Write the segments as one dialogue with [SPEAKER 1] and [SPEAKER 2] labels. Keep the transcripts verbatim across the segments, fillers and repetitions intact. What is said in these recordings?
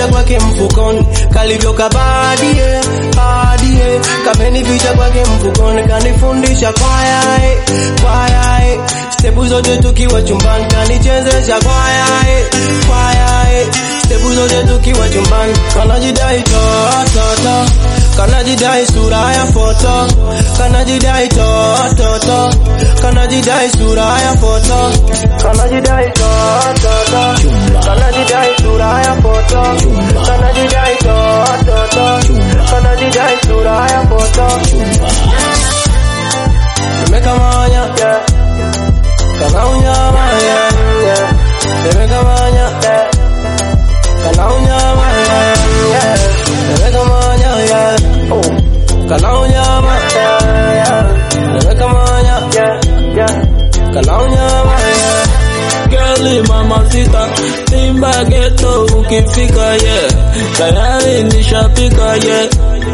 [SPEAKER 1] vita kwake mfukoni, kalivyoka badie badie, kameni vita kwake mfukoni, kanifundisha kwaya eh, kwaya eh, stepu zote tukiwa chumbani, kanichezesha kwaya eh, kwaya eh, stepu zote tukiwa chumbani, kanajidai to to to, kanajidai sura ya foto, kanajidai to to to, kanajidai sura ya foto, kanajidai to to to, kanajidai sura ya foto, kanajidai to to to, kanajidai sura ya foto. Nimekamanya yeah, kanaunyama yeah yeah, nimekamanya yeah, kanaunyama yeah yeah, nimekamanya yeah, oh kanaunyama yeah yeah, nimekamanya yeah yeah, kanaunyama yeah.
[SPEAKER 2] Girl mama sita, timba ghetto ukifika yeah, tayari nishapika yeah.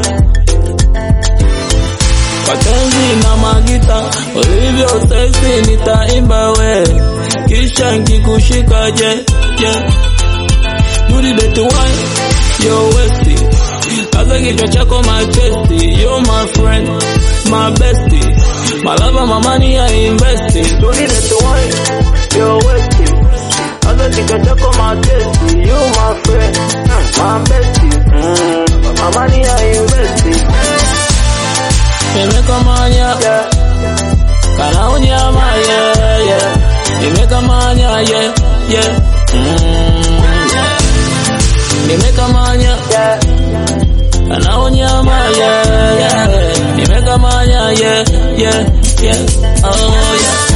[SPEAKER 2] Mapenzi na magita, ulivyo sexy nitaimba we, kisha nkikushika yeah, yeah. Booty betu wine, yo westy, kaza kichwa chako my chesty, you're my friend, my bestie, my lover, my money I invest. Booty betu wine, yo westy, kaza kichwa chako my chesty, you're my friend, my bestie, mm, my money I invest. Nimekamanya yeah, kanaunyama yeah yeah, nimekamanya yeah yeah, mm, yeah. Nimekamanya yeah, kanaunyama yeah yeah, nimekamanya yeah yeah yeah, oh yeah.